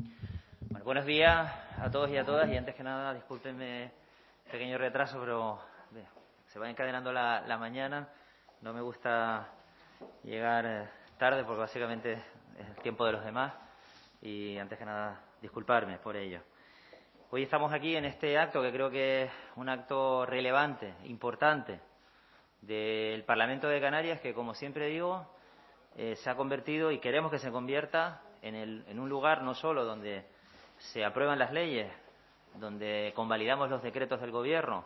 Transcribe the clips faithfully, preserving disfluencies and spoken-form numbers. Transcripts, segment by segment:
Bueno, buenos días a todos y a todas, y antes que nada, discúlpenme el pequeño retraso, pero bien, se va encadenando la, la mañana. No me gusta llegar eh, tarde porque básicamente es el tiempo de los demás, y antes que nada, disculparme por ello. Hoy estamos aquí en este acto que creo que es un acto relevante, importante, del Parlamento de Canarias, que, como siempre digo, eh, se ha convertido y queremos que se convierta en, el, en un lugar no solo donde se aprueban las leyes, donde convalidamos los decretos del Gobierno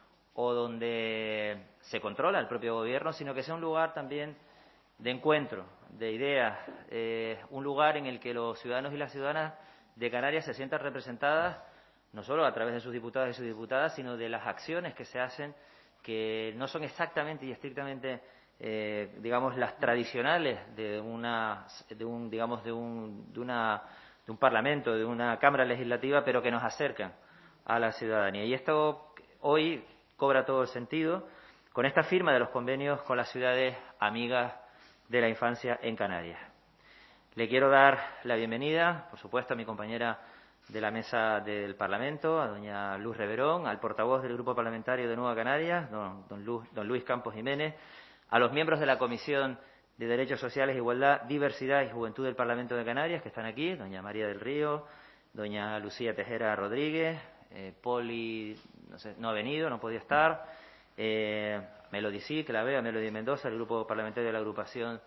o donde se controla el propio Gobierno, sino que sea un lugar también de encuentro, de ideas, eh, un lugar en el que los ciudadanos y las ciudadanas de Canarias se sientan representadas no solo a través de sus diputados y sus diputadas, sino de las acciones que se hacen, que no son exactamente y estrictamente, eh, digamos, las tradicionales de una, de un, digamos, de un, de una, de un Parlamento, de una Cámara Legislativa, pero que nos acercan a la ciudadanía. Y esto hoy cobra todo el sentido con esta firma de los convenios con las ciudades amigas de la infancia en Canarias. Le quiero dar la bienvenida, por supuesto, a mi compañera de la mesa del Parlamento, a doña Luz Reverón, al portavoz del Grupo Parlamentario de Nueva Canarias, don, don, Luz, don Luis Campos Jiménez, a los miembros de la Comisión de Derechos Sociales, Igualdad, Diversidad y Juventud del Parlamento de Canarias, que están aquí, doña María del Río, doña Lucía Tejera Rodríguez, eh, Poli, no sé, no ha venido, no podía estar, eh, Melody sí, que la veo, Melody Mendoza, del Grupo Parlamentario de la Agrupación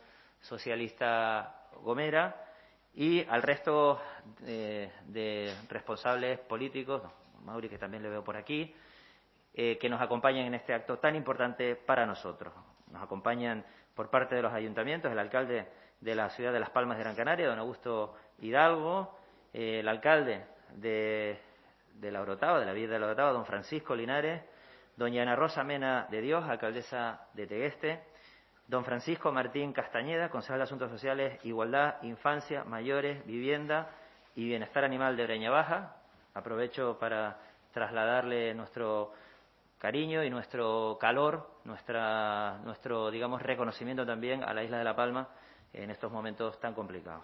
Socialista Gomera, y al resto eh, de responsables políticos, Mauri, que también le veo por aquí, eh, que nos acompañan en este acto tan importante para nosotros. Nos acompañan por parte de los ayuntamientos, el alcalde de la ciudad de Las Palmas de Gran Canaria, don Augusto Hidalgo, eh, el alcalde de, de La Orotava, de la Villa de La Orotava, don Francisco Linares, doña Ana Rosa Mena de Dios, alcaldesa de Tegueste, don Francisco Martín Castañeda, concejal de Asuntos Sociales, Igualdad, Infancia, Mayores, Vivienda y Bienestar Animal de Breña Baja. Aprovecho para trasladarle nuestro cariño y nuestro calor, nuestra, nuestro, digamos, reconocimiento también a la isla de La Palma en estos momentos tan complicados.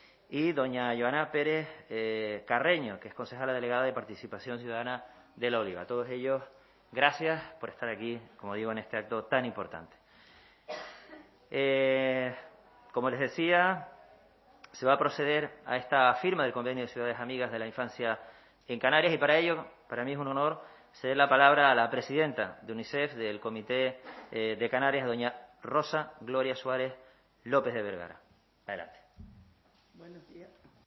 Y doña Joana Pérez eh, Carreño, que es concejala delegada de Participación Ciudadana de La Oliva. A todos ellos, gracias por estar aquí, como digo, en este acto tan importante. Eh, como les decía, se va a proceder a esta firma del Convenio de Ciudades Amigas de la Infancia en Canarias, y para ello, para mí es un honor ceder la palabra a la presidenta de UNICEF, del Comité eh, de Canarias, doña Rosa Gloria Suárez López de Vergara. Adelante. Buenos días.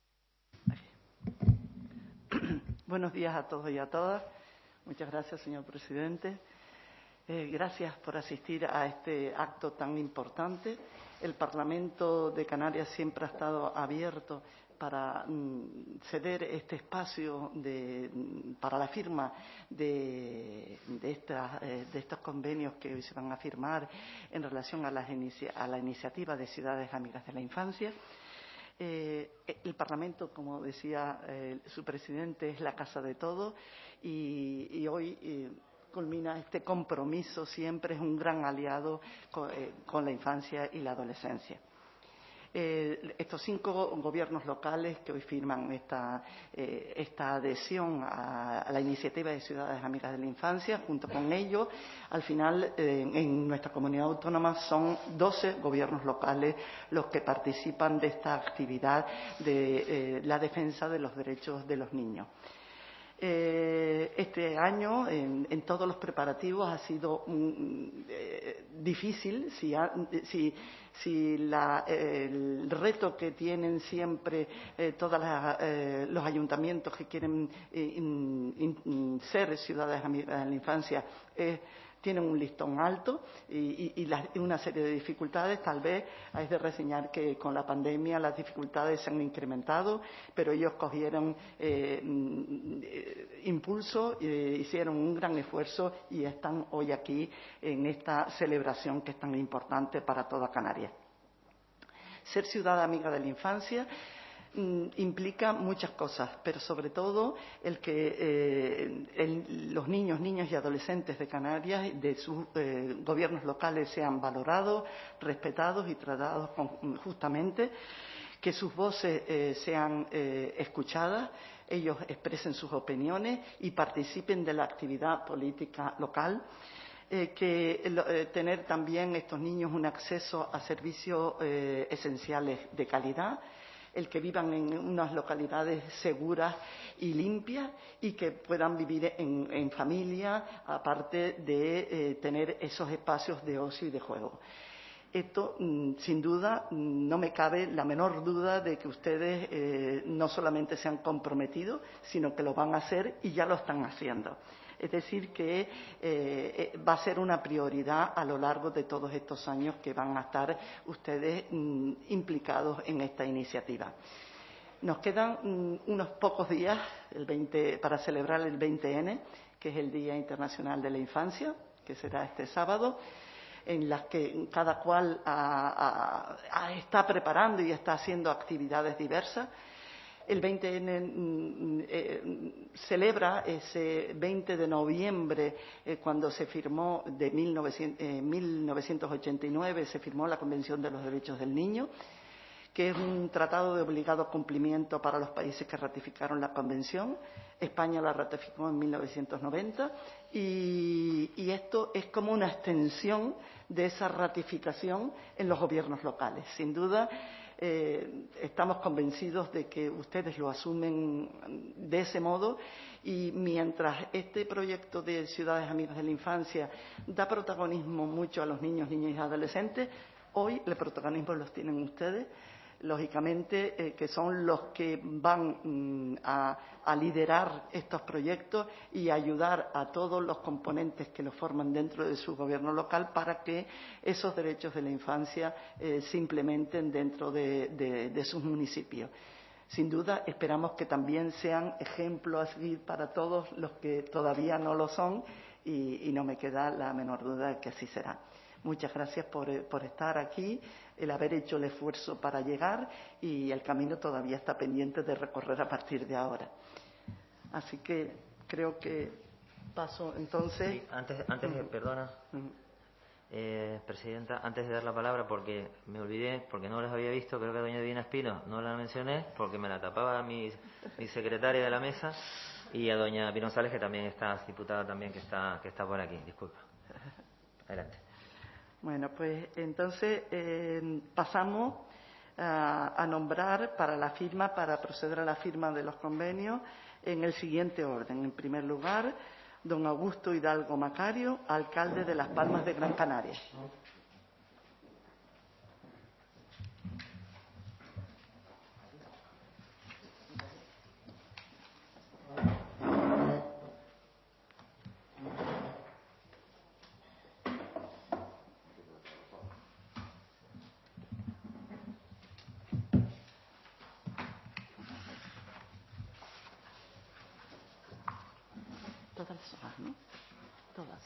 Buenos días a todos y a todas. Muchas gracias, señor presidente. Eh, gracias por asistir a este acto tan importante. El Parlamento de Canarias siempre ha estado abierto para mm, ceder este espacio de, para la firma de, de, esta, eh, de estos convenios que hoy se van a firmar en relación a, las inicia, a la iniciativa de Ciudades Amigas de la Infancia. Eh, el Parlamento, como decía eh, su presidente, es la casa de todos, y, y hoy eh, culmina este compromiso. Siempre es un gran aliado con, eh, con la infancia y la adolescencia. Eh, estos cinco gobiernos locales que hoy firman esta, eh, esta adhesión a, a la iniciativa de Ciudades Amigas de la Infancia, junto con ellos, al final, eh, en nuestra comunidad autónoma son doce gobiernos locales los que participan de esta actividad de eh, la defensa de los derechos de los niños. Eh, este año, en, en todos los preparativos, ha sido um, eh, difícil. Si, ha, si, si la, eh, el reto que tienen siempre eh, todos eh, los ayuntamientos que quieren eh, in, in, ser ciudades amigas de la infancia es eh, tienen un listón alto y, y, y, la, y una serie de dificultades. Tal vez hay de reseñar que con la pandemia las dificultades se han incrementado, pero ellos cogieron eh, impulso, eh, hicieron un gran esfuerzo y están hoy aquí en esta celebración que es tan importante para toda Canarias. Ser ciudad amiga de la infancia implica muchas cosas, pero sobre todo el que eh, el, los niños, niñas y adolescentes de Canarias, de sus eh, gobiernos locales, sean valorados, respetados y tratados con, justamente, que sus voces eh, sean eh, escuchadas, ellos expresen sus opiniones y participen de la actividad política local. Eh, que eh, tener también estos niños un acceso a servicios eh, esenciales de calidad, el que vivan en unas localidades seguras y limpias y que puedan vivir en, en familia, aparte de eh, tener esos espacios de ocio y de juego. Esto, sin duda, no me cabe la menor duda de que ustedes eh, no solamente se han comprometido, sino que lo van a hacer y ya lo están haciendo. Es decir, que eh, va a ser una prioridad a lo largo de todos estos años que van a estar ustedes mm, implicados en esta iniciativa. Nos quedan mm, unos pocos días el veinte, para celebrar el veinte ene, que es el Día Internacional de la Infancia, que será este sábado, en las que cada cual a, a, a está preparando y está haciendo actividades diversas. El veinte ene eh, celebra ese veinte de noviembre, eh, cuando se firmó, de mil novecientos ochenta y nueve, se firmó la Convención de los Derechos del Niño, que es un tratado de obligado cumplimiento para los países que ratificaron la Convención. España la ratificó en mil novecientos noventa y, y esto es como una extensión de esa ratificación en los gobiernos locales. Sin duda, eh, estamos convencidos de que ustedes lo asumen de ese modo y mientras este proyecto de Ciudades Amigas de la Infancia da protagonismo mucho a los niños, niñas y adolescentes, hoy el protagonismo los tienen ustedes, lógicamente, eh, que son los que van mm, a, a liderar estos proyectos y ayudar a todos los componentes que los forman dentro de su gobierno local para que esos derechos de la infancia eh, se implementen dentro de, de, de sus municipios. Sin duda, esperamos que también sean ejemplo a seguir para todos los que todavía no lo son y, y no me queda la menor duda de que así será. Muchas gracias por, por estar aquí, el haber hecho el esfuerzo para llegar y el camino todavía está pendiente de recorrer a partir de ahora. Así que creo que paso entonces. Sí, antes, antes de, uh-huh. perdona, uh-huh. eh, Presidenta, antes de dar la palabra, porque me olvidé, porque no las había visto, creo que a doña Divina Espino no la mencioné, porque me la tapaba mi, mi secretaria de la mesa, y a doña Pino González, que también está, diputada también, que está, que está por aquí. Disculpa. Adelante. Bueno, pues entonces eh, pasamos a, a nombrar para la firma, para proceder a la firma de los convenios en el siguiente orden. En primer lugar, don Augusto Hidalgo Macario, alcalde de Las Palmas de Gran Canaria. Todas las hojas, ¿no? Todas.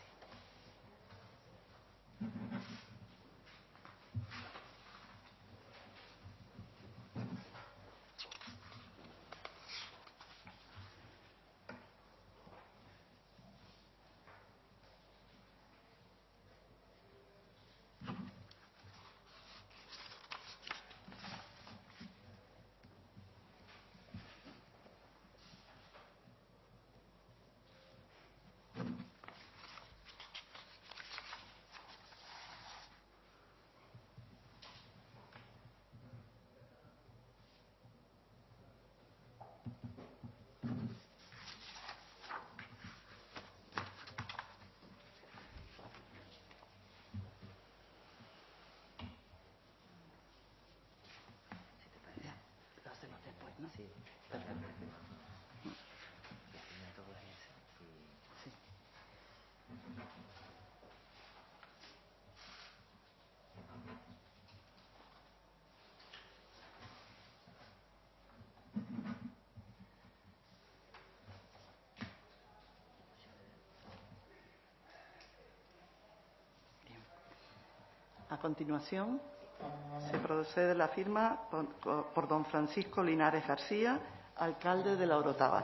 Sí, perfecto. Sí. Bien. A continuación, se procede a la firma por, por don Francisco Linares García, alcalde de La Orotava.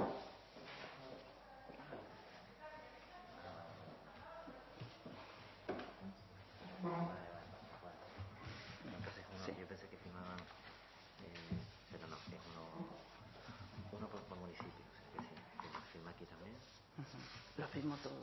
Entonces, uno, Sí. yo pensé que firmaban. Eh, mismo todo.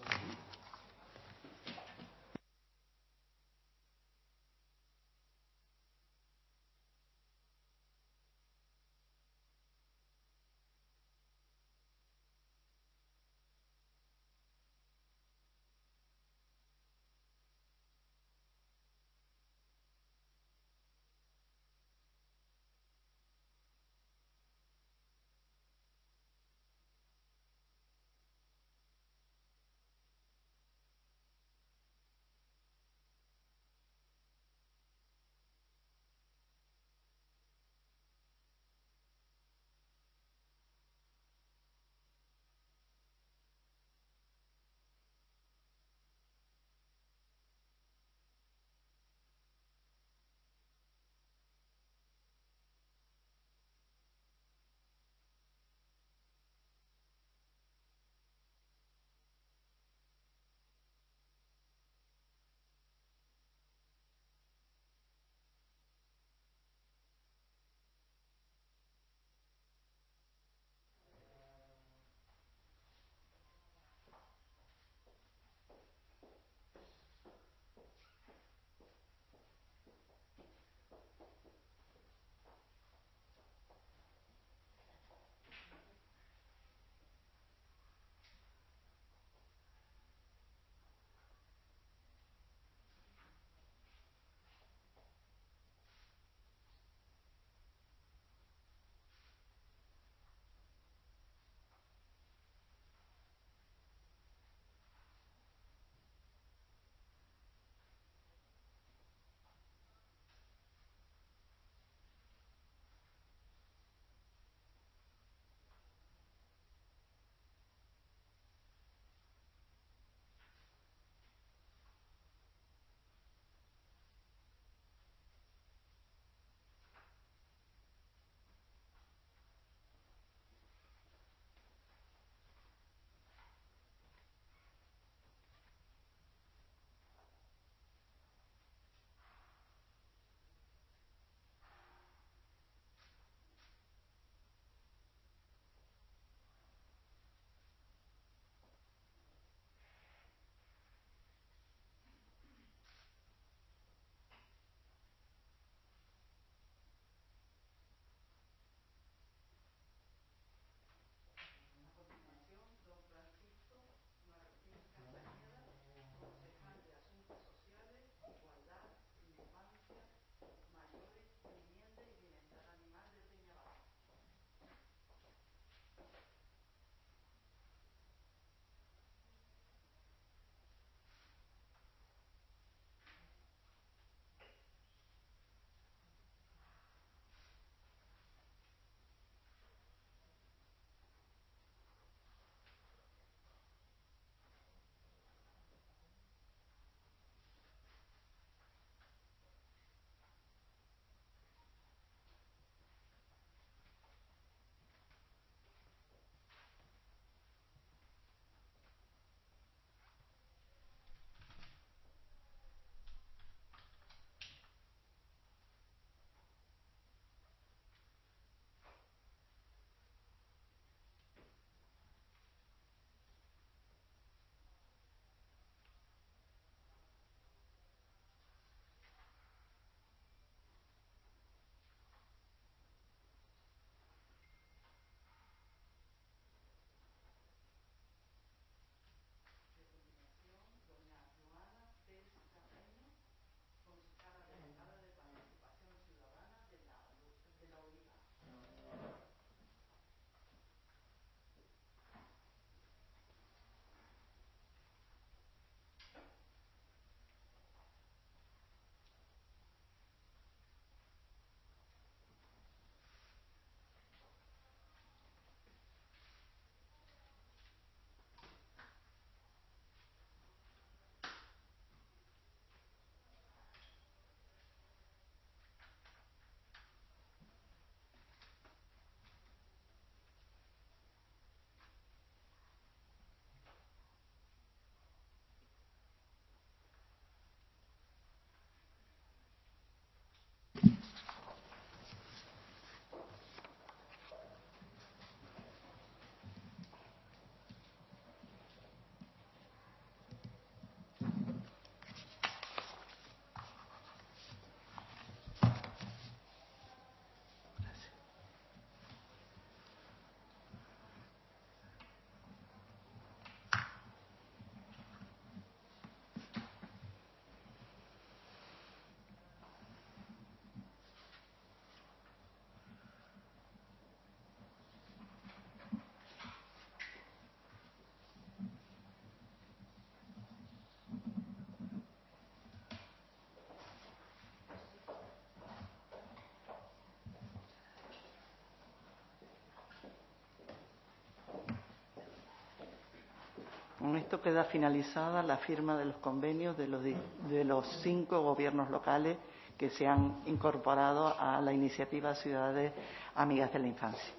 esto queda finalizada la firma de los convenios de los, de los cinco gobiernos locales que se han incorporado a la iniciativa Ciudades Amigas de la Infancia.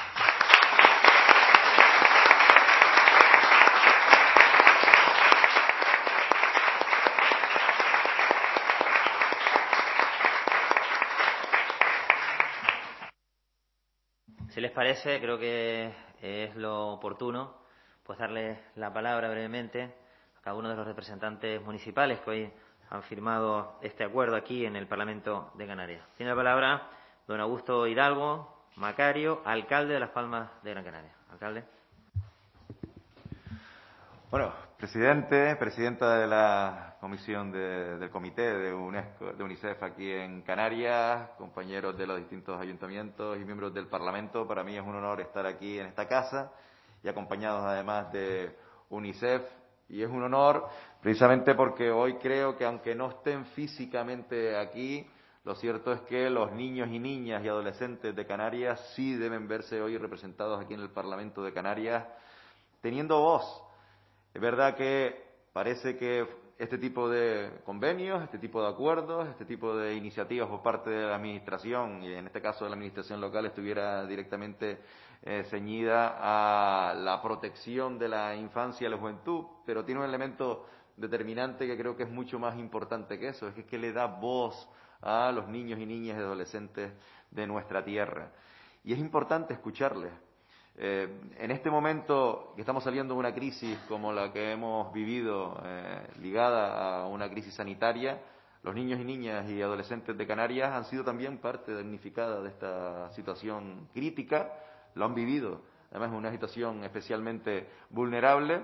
Si les parece, creo que es lo oportuno pues darle la palabra brevemente a cada uno de los representantes municipales que hoy han firmado este acuerdo aquí en el Parlamento de Canarias. Tiene la palabra don Augusto Hidalgo Macario, alcalde de Las Palmas de Gran Canaria. Alcalde. Bueno, presidente, presidenta de la comisión de, del comité de UNESCO, de UNICEF aquí en Canarias, compañeros de los distintos ayuntamientos y miembros del Parlamento, para mí es un honor estar aquí en esta casa y acompañados además de UNICEF. Y es un honor precisamente porque hoy creo que aunque no estén físicamente aquí, lo cierto es que los niños y niñas y adolescentes de Canarias sí deben verse hoy representados aquí en el Parlamento de Canarias, teniendo voz. Es verdad que parece que este tipo de convenios, este tipo de acuerdos, este tipo de iniciativas por parte de la Administración, y en este caso de la Administración local, estuviera directamente eh, ceñida a la protección de la infancia y la juventud, pero tiene un elemento determinante que creo que es mucho más importante que eso, es que, es que le da voz a los niños y niñas y adolescentes de nuestra tierra. Y es importante escucharles. Eh, en este momento que estamos saliendo de una crisis como la que hemos vivido, eh, ligada a una crisis sanitaria, los niños y niñas y adolescentes de Canarias han sido también parte damnificada de esta situación crítica, lo han vivido, además es una situación especialmente vulnerable,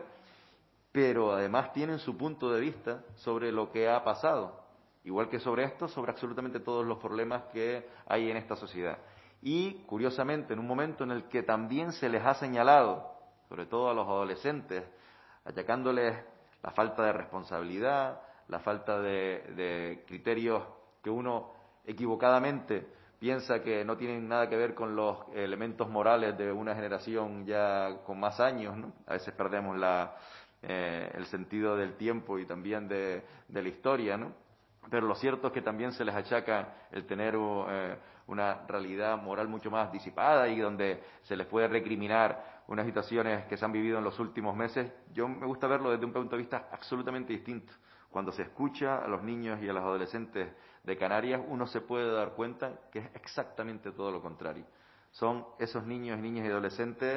pero además tienen su punto de vista sobre lo que ha pasado, igual que sobre esto, sobre absolutamente todos los problemas que hay en esta sociedad. Y, curiosamente, en un momento en el que también se les ha señalado, sobre todo a los adolescentes, achacándoles la falta de responsabilidad, la falta de, de criterios que uno equivocadamente piensa que no tienen nada que ver con los elementos morales de una generación ya con más años, ¿no? A veces perdemos la, eh, el sentido del tiempo y también de, de la historia, ¿no? Pero lo cierto es que también se les achaca el tener eh, una realidad moral mucho más disipada y donde se les puede recriminar unas situaciones que se han vivido en los últimos meses. Yo me gusta verlo desde un punto de vista absolutamente distinto. Cuando se escucha a los niños y a los adolescentes de Canarias, uno se puede dar cuenta que es exactamente todo lo contrario. Son esos niños y niñas y adolescentes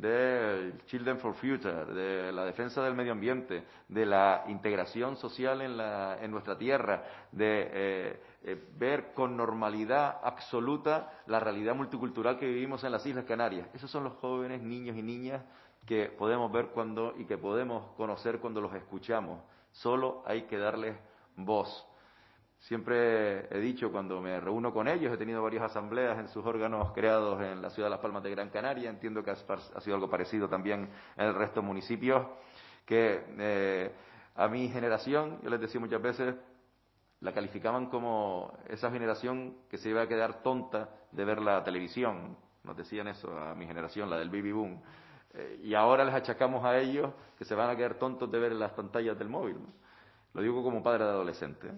del Children for Future, de la defensa del medio ambiente, de la integración social en, la, en nuestra tierra, de eh, eh, ver con normalidad absoluta la realidad multicultural que vivimos en las Islas Canarias. Esos son los jóvenes, niños y niñas que podemos ver cuando y que podemos conocer cuando los escuchamos. Solo hay que darles voz. Siempre he dicho, cuando me reúno con ellos, he tenido varias asambleas en sus órganos creados en la ciudad de Las Palmas de Gran Canaria, entiendo que ha sido algo parecido también en el resto de municipios, que eh, a mi generación, yo les decía muchas veces, la calificaban como esa generación que se iba a quedar tonta de ver la televisión. Nos decían eso a mi generación, la del baby boom. Eh, y ahora les achacamos a ellos que se van a quedar tontos de ver las pantallas del móvil, ¿no? Lo digo como padre de adolescente.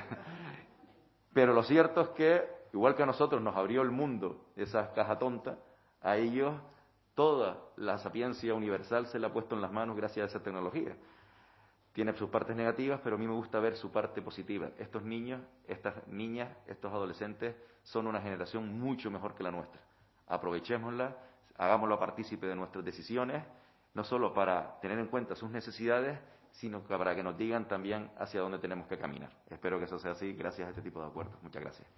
Pero lo cierto es que, igual que a nosotros nos abrió el mundo esa caja tonta, a ellos toda la sapiencia universal se le ha puesto en las manos gracias a esa tecnología. Tiene sus partes negativas, pero a mí me gusta ver su parte positiva. Estos niños, estas niñas, estos adolescentes son una generación mucho mejor que la nuestra. Aprovechémosla, hagámoslo partícipe de nuestras decisiones, no solo para tener en cuenta sus necesidades, sino que para que nos digan también hacia dónde tenemos que caminar. Espero que eso sea así gracias a este tipo de acuerdos. Muchas gracias.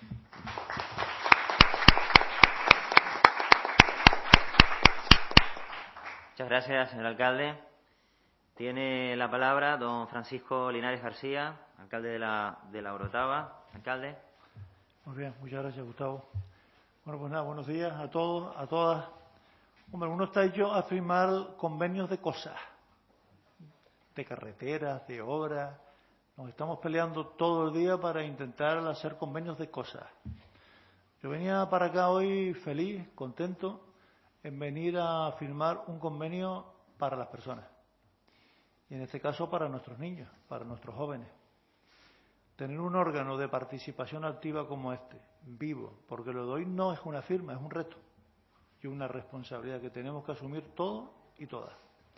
Muchas gracias, señor alcalde. Tiene la palabra don Francisco Linares García, alcalde de la, de la Orotava. Alcalde. Muy bien, muchas gracias, Gustavo. Bueno, pues nada, buenos días a todos, a todas. Hombre, uno está hecho a firmar convenios de cosas, de carreteras, de obras. Nos estamos peleando todo el día para intentar hacer convenios de cosas. Yo venía para acá hoy feliz, contento, en venir a firmar un convenio para las personas. y en este caso para nuestros niños, para nuestros jóvenes. Tener un órgano de participación activa como este, vivo, porque lo de hoy no es una firma, es un reto y una responsabilidad que tenemos que asumir todos y todas,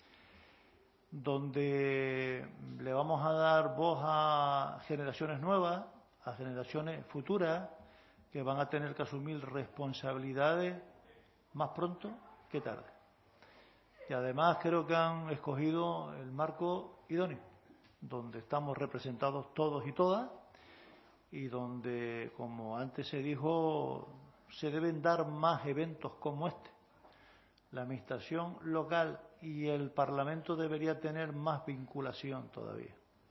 donde le vamos a dar voz a generaciones nuevas, a generaciones futuras, que van a tener que asumir responsabilidades más pronto que tarde. Y además creo que han escogido el marco idóneo, donde estamos representados todos y todas y donde, como antes se dijo, se deben dar más eventos como este. La administración local y el Parlamento debería tener más vinculación todavía.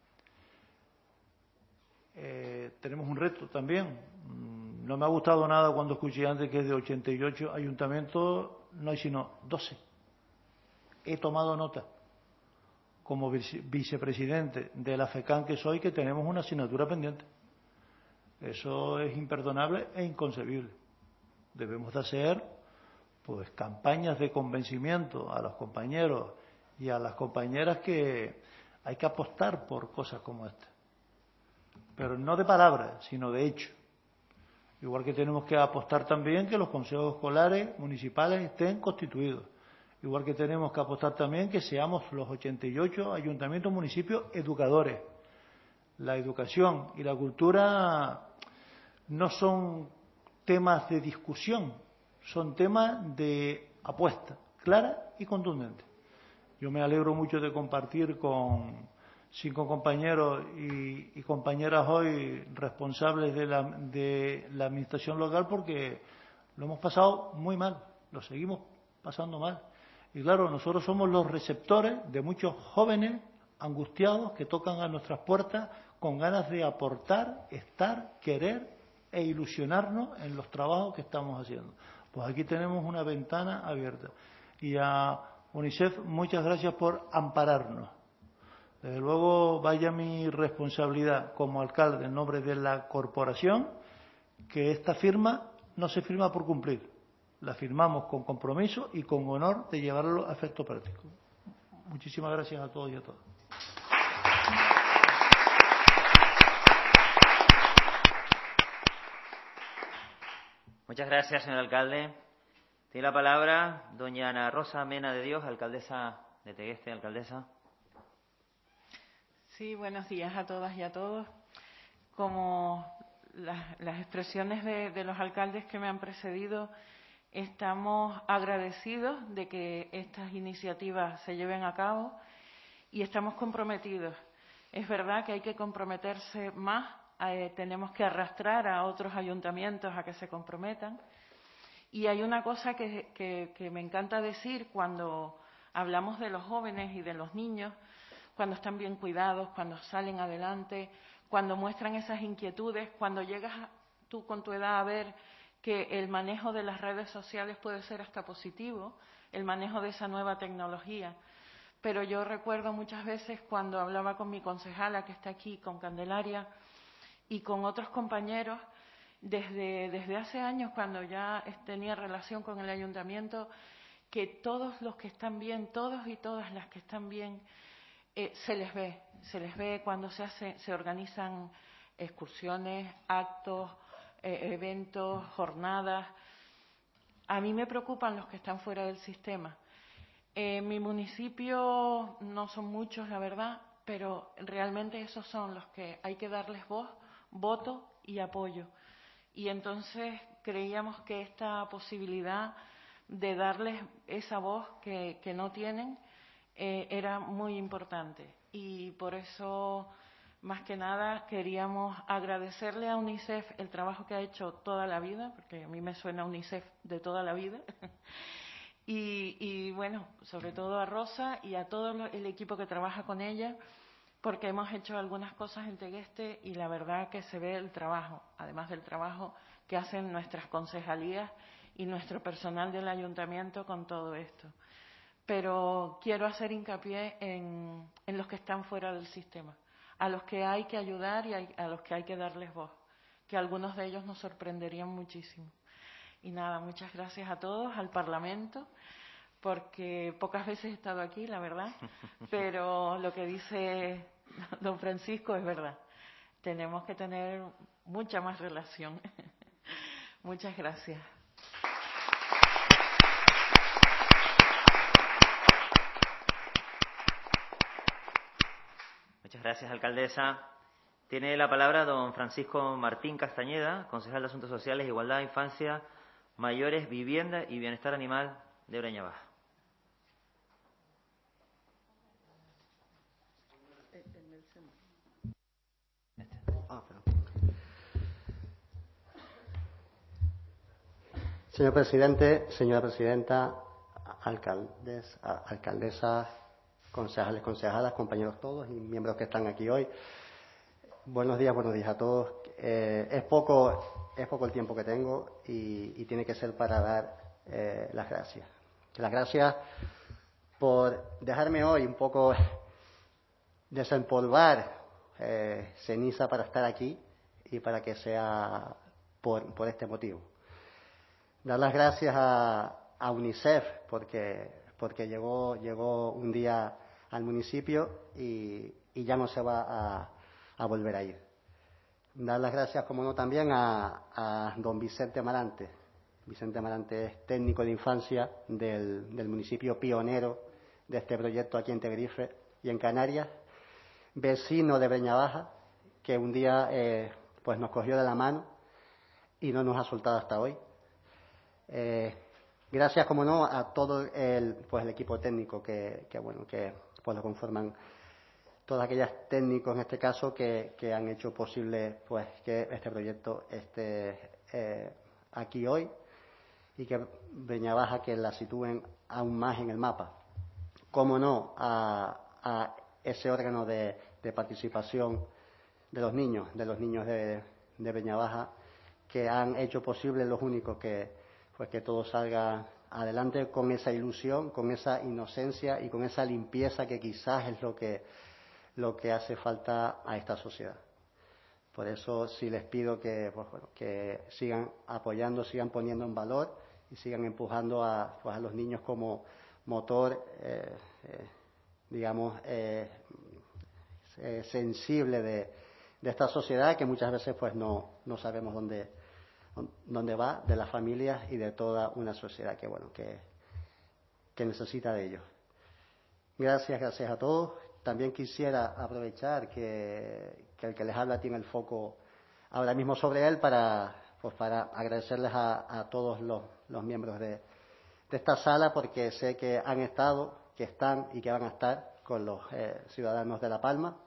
Eh, tenemos un reto también. No me ha gustado nada cuando escuché antes que de ochenta y ocho ayuntamientos no hay sino doce. He tomado nota, como vice vicepresidente de la FECAN que soy, que tenemos una asignatura pendiente. Eso es imperdonable e inconcebible. Debemos de hacer pues campañas de convencimiento a los compañeros y a las compañeras que hay que apostar por cosas como esta. Pero no de palabras, sino de hecho. Igual que tenemos que apostar también que los consejos escolares municipales estén constituidos. Igual que tenemos que apostar también que seamos los ochenta y ocho ayuntamientos, municipios educadores. La educación y la cultura no son temas de discusión, son temas de apuesta clara y contundente. Yo me alegro mucho de compartir con cinco compañeros y, y compañeras hoy responsables de la, de la administración local, porque lo hemos pasado muy mal, lo seguimos pasando mal. Y claro, nosotros somos los receptores de muchos jóvenes angustiados que tocan a nuestras puertas con ganas de aportar, estar, querer e ilusionarnos en los trabajos que estamos haciendo. Pues aquí tenemos una ventana abierta. Y a UNICEF, muchas gracias por ampararnos. Desde luego, vaya mi responsabilidad como alcalde en nombre de la corporación, que esta firma no se firma por cumplir. La firmamos con compromiso y con honor de llevarlo a efecto práctico. Muchísimas gracias a todos y a todas. Muchas gracias, señor alcalde. Tiene la palabra doña Ana Rosa Mena de Dios, alcaldesa de Tegueste. Alcaldesa. Sí, buenos días a todas y a todos. Como las, las expresiones de, de los alcaldes que me han precedido, estamos agradecidos de que estas iniciativas se lleven a cabo y estamos comprometidos. Es verdad que hay que comprometerse más, eh, tenemos que arrastrar a otros ayuntamientos a que se comprometan. Y hay una cosa que, que, que me encanta decir cuando hablamos de los jóvenes y de los niños, cuando están bien cuidados, cuando salen adelante, cuando muestran esas inquietudes, cuando llegas tú con tu edad a ver que el manejo de las redes sociales puede ser hasta positivo, el manejo de esa nueva tecnología. Pero yo recuerdo muchas veces cuando hablaba con mi concejala, que está aquí, con Candelaria, y con otros compañeros, desde, desde hace años, cuando ya tenía relación con el ayuntamiento, que todos los que están bien, todos y todas las que están bien, eh, se les ve, se les ve cuando se, hace, se organizan excursiones, actos, eh, eventos, jornadas. A mí me preocupan los que están fuera del sistema. En mi municipio no son muchos, la verdad, pero realmente esos son los que hay que darles voz, voto y apoyo. Y entonces creíamos que esta posibilidad de darles esa voz que, que no tienen eh, era muy importante. Y por eso, más que nada, queríamos agradecerle a UNICEF el trabajo que ha hecho toda la vida, porque a mí me suena UNICEF de toda la vida. y, y bueno, sobre todo a Rosa y a todo el equipo que trabaja con ella, porque hemos hecho algunas cosas en Tegueste y la verdad que se ve el trabajo, además del trabajo que hacen nuestras concejalías y nuestro personal del ayuntamiento con todo esto. Pero quiero hacer hincapié en, en los que están fuera del sistema, a los que hay que ayudar y a, a los que hay que darles voz, que algunos de ellos nos sorprenderían muchísimo. Y nada, muchas gracias a todos, al Parlamento, porque pocas veces he estado aquí, la verdad, pero lo que dice don Francisco es verdad. Tenemos que tener mucha más relación. Muchas gracias. Muchas gracias, alcaldesa. Tiene la palabra don Francisco Martín Castañeda, concejal de Asuntos Sociales, Igualdad, Infancia, Mayores, Vivienda y Bienestar Animal de Breña Baja. Señor presidente, señora presidenta, alcaldes, alcaldesas, concejales, concejalas, compañeros todos y miembros que están aquí hoy. Buenos días, buenos días a todos. Eh, es poco, es poco el tiempo que tengo y, y tiene que ser para dar eh, las gracias. Las gracias por dejarme hoy un poco desempolvar eh, ceniza para estar aquí y para que sea por, por este motivo. Dar las gracias a, a UNICEF porque, porque llegó, llegó un día al municipio y, y ya no se va a, a volver a ir. Dar las gracias, como no, también a, a don Vicente Amarante. Vicente Amarante es técnico de infancia del, del municipio pionero de este proyecto aquí en Tenerife y en Canarias, vecino de Breña Baja, que un día eh, pues nos cogió de la mano y no nos ha soltado hasta hoy. Eh, gracias, como no, a todo el, pues, el equipo técnico que, que bueno, que pues lo conforman todos aquellos técnicos, en este caso, que, que han hecho posible pues que este proyecto esté eh, aquí hoy y que Breña Baja que la sitúen aún más en el mapa. Como no, a, a ese órgano de, de participación de los niños, de los niños de, de Breña Baja, que han hecho posible, los únicos que pues que todo salga adelante con esa ilusión, con esa inocencia y con esa limpieza que quizás es lo que, lo que hace falta a esta sociedad. Por eso sí les pido que, pues, bueno, que sigan apoyando, sigan poniendo en valor y sigan empujando a, pues, a los niños como motor, eh, eh, digamos, eh, eh, sensible de, de esta sociedad que muchas veces pues no, no sabemos dónde donde va, de las familias y de toda una sociedad que, bueno, que, que necesita de ellos. Gracias, gracias a todos. También quisiera aprovechar que, que el que les habla tiene el foco ahora mismo sobre él para, pues para agradecerles a, a todos los, los miembros de, de esta sala, porque sé que han estado, que están y que van a estar con los eh, ciudadanos de La Palma.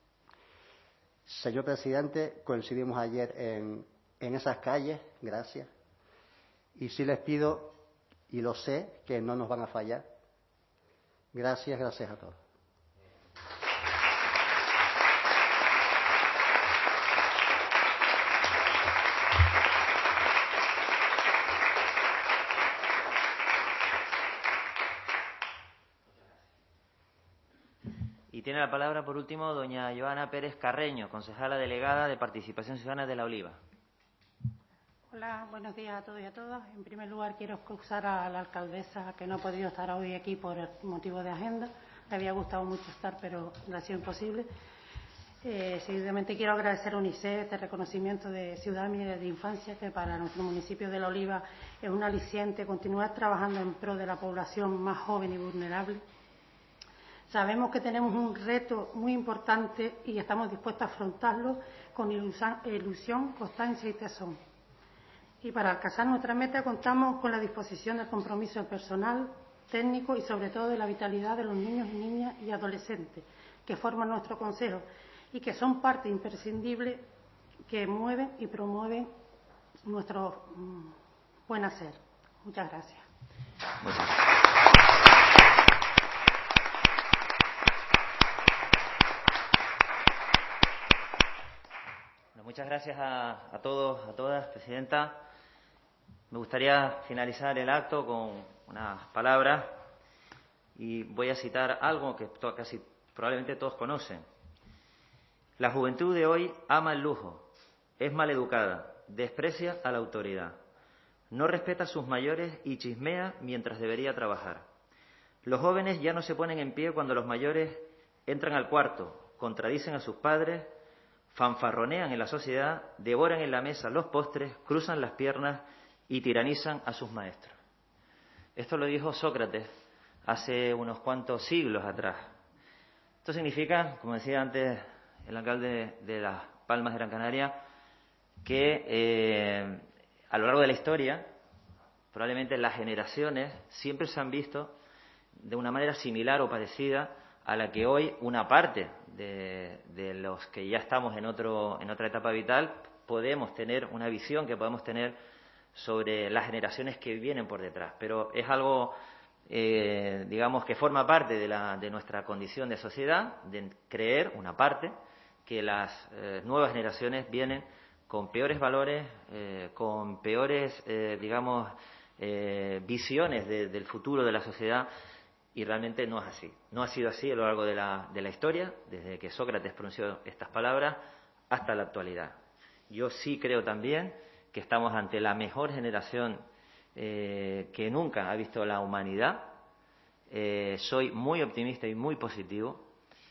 Señor presidente, coincidimos ayer en en esas calles, gracias. Y sí les pido, y lo sé, que no nos van a fallar. Gracias, gracias a todos. Y tiene la palabra, por último, doña Joana Pérez Carreño, concejala delegada de Participación Ciudadana de La Oliva. Hola, buenos días a todos y a todas. En primer lugar, quiero excusar a la alcaldesa que no ha podido estar hoy aquí por motivo de agenda. Le había gustado mucho estar, pero le ha sido imposible. Eh, seguidamente quiero agradecer a UNICEF este reconocimiento de Ciudad de Infancia, que para nuestro municipio de La Oliva es un aliciente continuar trabajando en pro de la población más joven y vulnerable. Sabemos que tenemos un reto muy importante y estamos dispuestos a afrontarlo con ilusión, constancia y tesón. Y para alcanzar nuestra meta contamos con la disposición del compromiso del personal técnico y sobre todo de la vitalidad de los niños y niñas y adolescentes que forman nuestro consejo y que son parte imprescindible que mueven y promueven nuestro mm, buen hacer. Muchas gracias. Muchas gracias. Bueno, muchas gracias a, a todos, a todas, presidenta. Me gustaría finalizar el acto con unas palabras y voy a citar algo que to- casi probablemente todos conocen. La juventud de hoy ama el lujo, es maleducada, desprecia a la autoridad, no respeta a sus mayores y chismea mientras debería trabajar. Los jóvenes ya no se ponen en pie cuando los mayores entran al cuarto, contradicen a sus padres, fanfarronean en la sociedad, devoran en la mesa los postres, cruzan las piernas y tiranizan a sus maestros. Esto lo dijo Sócrates hace unos cuantos siglos atrás. Esto significa, como decía antes el alcalde de Las Palmas de Gran Canaria, que eh, a lo largo de la historia, probablemente las generaciones siempre se han visto de una manera similar o parecida a la que hoy una parte de, de los que ya estamos en, otro, en otra etapa vital podemos tener una visión que podemos tener sobre las generaciones que vienen por detrás. Pero es algo, eh, digamos, que forma parte de, la, de nuestra condición de sociedad, de creer, una parte, que las eh, nuevas generaciones vienen con peores valores, eh, con peores, eh, digamos, eh, visiones de, del futuro de la sociedad, y realmente no es así. No ha sido así a lo largo de la, de la historia, desde que Sócrates pronunció estas palabras hasta la actualidad. Yo sí creo también que estamos ante la mejor generación eh, que nunca ha visto la humanidad. Eh, soy muy optimista y muy positivo.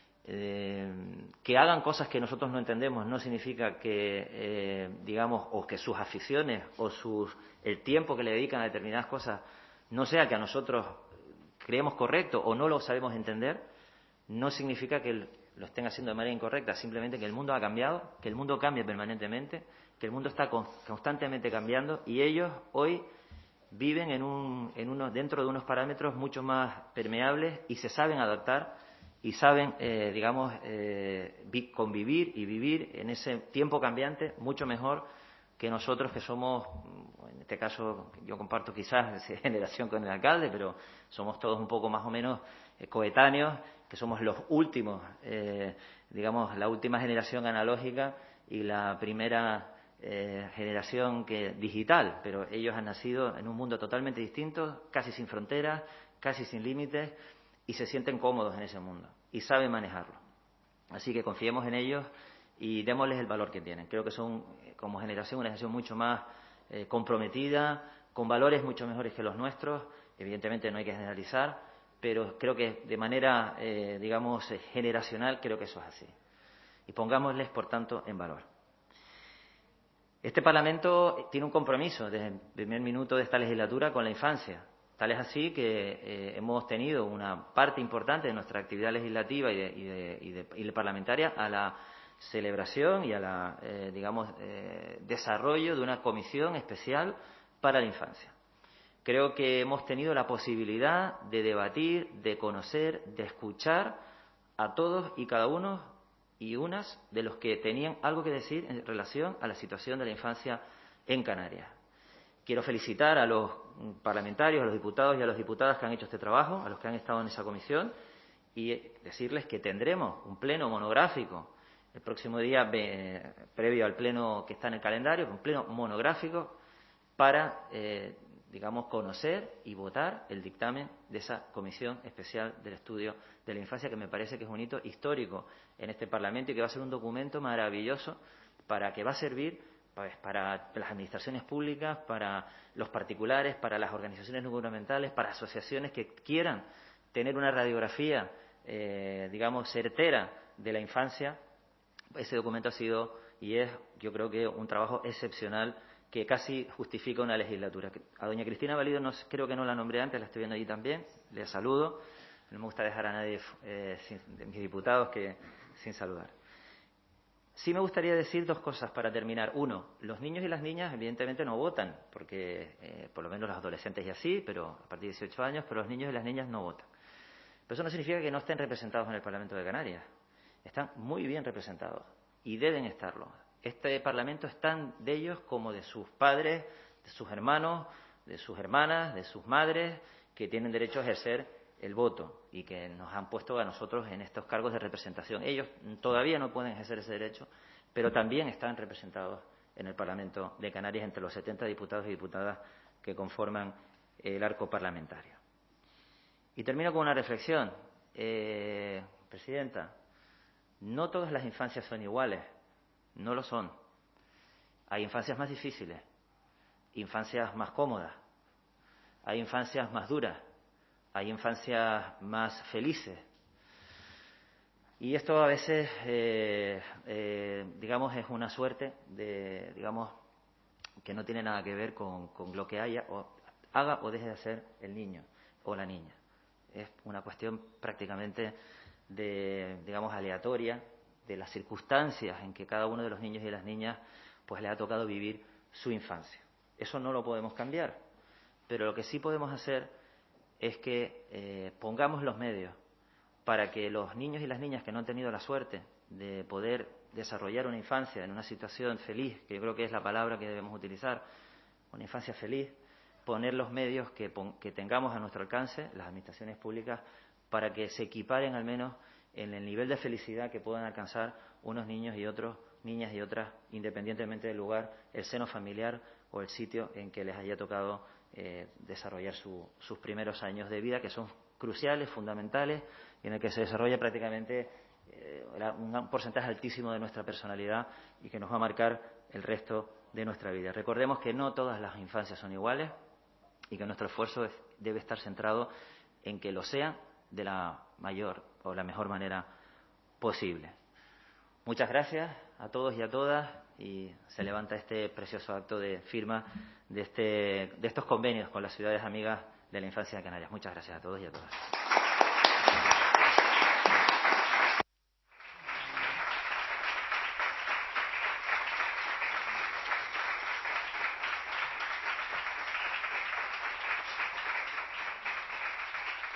Eh, que hagan cosas que nosotros no entendemos no significa que, eh, digamos, o que sus aficiones o sus, el tiempo que le dedican a determinadas cosas no sea que a nosotros creemos correcto o no lo sabemos entender, no significa que lo estén haciendo de manera incorrecta, simplemente que el mundo ha cambiado, que el mundo cambia permanentemente, que el mundo está constantemente cambiando y ellos hoy viven en un, en unos, dentro de unos parámetros mucho más permeables y se saben adaptar y saben, eh, digamos, eh, convivir y vivir en ese tiempo cambiante mucho mejor que nosotros que somos, en este caso yo comparto quizás esa generación con el alcalde, pero somos todos un poco más o menos eh, coetáneos, que somos los últimos, eh, digamos, la última generación analógica y la primera eh, generación que digital, pero ellos han nacido en un mundo totalmente distinto, casi sin fronteras, casi sin límites, y se sienten cómodos en ese mundo y saben manejarlo. Así que confiemos en ellos y démosles el valor que tienen. Creo que son, como generación, una generación mucho más eh, comprometida, con valores mucho mejores que los nuestros. Evidentemente no hay que generalizar, pero creo que de manera, eh, digamos, eh, generacional, creo que eso es así. Y pongámosles, por tanto, en valor. Este Parlamento tiene un compromiso desde el primer minuto de esta legislatura con la infancia. Tal es así que eh, hemos tenido una parte importante de nuestra actividad legislativa y, de, y, de, y, de, y de parlamentaria a la celebración y a la, eh, digamos, eh, desarrollo de una comisión especial para la infancia. Creo que hemos tenido la posibilidad de debatir, de conocer, de escuchar a todos y cada uno y unas de los que tenían algo que decir en relación a la situación de la infancia en Canarias. Quiero felicitar a los parlamentarios, a los diputados y a las diputadas que han hecho este trabajo, a los que han estado en esa comisión, y decirles que tendremos un pleno monográfico el próximo día, eh, previo al pleno que está en el calendario, un pleno monográfico para, eh, digamos, conocer y votar el dictamen de esa Comisión Especial del Estudio de la Infancia, que me parece que es un hito histórico en este Parlamento y que va a ser un documento maravilloso para que va a servir pues, para las administraciones públicas, para los particulares, para las organizaciones no gubernamentales, para asociaciones que quieran tener una radiografía, eh, digamos, certera de la infancia. Ese documento ha sido y es, yo creo que, un trabajo excepcional que casi justifica una legislatura. A doña Cristina Valido no, creo que no la nombré antes, la estoy viendo allí también, le saludo. No me gusta dejar a nadie eh, sin, de mis diputados que, sin saludar. Sí me gustaría decir dos cosas para terminar. Uno, los niños y las niñas evidentemente no votan, porque eh, por lo menos los adolescentes ya sí, pero a partir de dieciocho años, pero los niños y las niñas no votan. Pero eso no significa que no estén representados en el Parlamento de Canarias. Están muy bien representados y deben estarlo. Este Parlamento es tan de ellos como de sus padres, de sus hermanos, de sus hermanas, de sus madres, que tienen derecho a ejercer el voto y que nos han puesto a nosotros en estos cargos de representación. Ellos todavía no pueden ejercer ese derecho, pero también están representados en el Parlamento de Canarias entre los setenta diputados y diputadas que conforman el arco parlamentario. Y termino con una reflexión. Eh, Presidenta, no todas las infancias son iguales, no lo son. Hay infancias más difíciles, infancias más cómodas, hay infancias más duras, hay infancias más felices. Y esto a veces, eh, eh, digamos, es una suerte de, digamos, que no tiene nada que ver con, con lo que haya o haga o deje de hacer el niño o la niña. Es una cuestión prácticamente de, digamos, aleatoria de las circunstancias en que cada uno de los niños y las niñas pues le ha tocado vivir su infancia. Eso no lo podemos cambiar, pero lo que sí podemos hacer es que eh, pongamos los medios para que los niños y las niñas que no han tenido la suerte de poder desarrollar una infancia en una situación feliz, que yo creo que es la palabra que debemos utilizar, una infancia feliz, poner los medios que, que tengamos a nuestro alcance, las administraciones públicas, para que se equiparen al menos en el nivel de felicidad que puedan alcanzar unos niños y otros, niñas y otras, independientemente del lugar, el seno familiar o el sitio en que les haya tocado eh, desarrollar su, sus primeros años de vida, que son cruciales, fundamentales, y en el que se desarrolla prácticamente eh, un porcentaje altísimo de nuestra personalidad y que nos va a marcar el resto de nuestra vida. Recordemos que no todas las infancias son iguales y que nuestro esfuerzo es, debe estar centrado en que lo sean de la mayor o la mejor manera posible. Muchas gracias a todos y a todas y se levanta este precioso acto de firma de, este, de estos convenios con las ciudades amigas de la infancia de Canarias. Muchas gracias a todos y a todas.